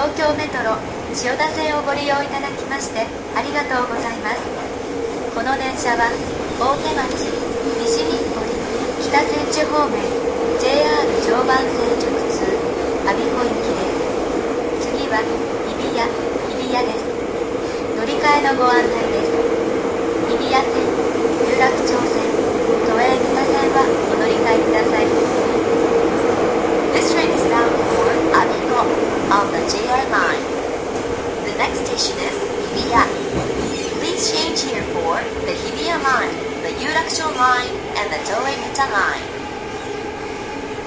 東京メトロ千代田線をご利用いただきましてありがとうございます。この電車は大手町、西日暮里、北千住方面 JR 常磐線直通我孫子行きです。次は日比谷です。乗り換えのご案内です。日比谷線、有楽町線、都営三田線はお乗り換えください。 This train is bound for Abigo on the JR line. The next station is Hibiya. Please change here for the Hibiya line, the Yurakucho line, and the Toei Mita line.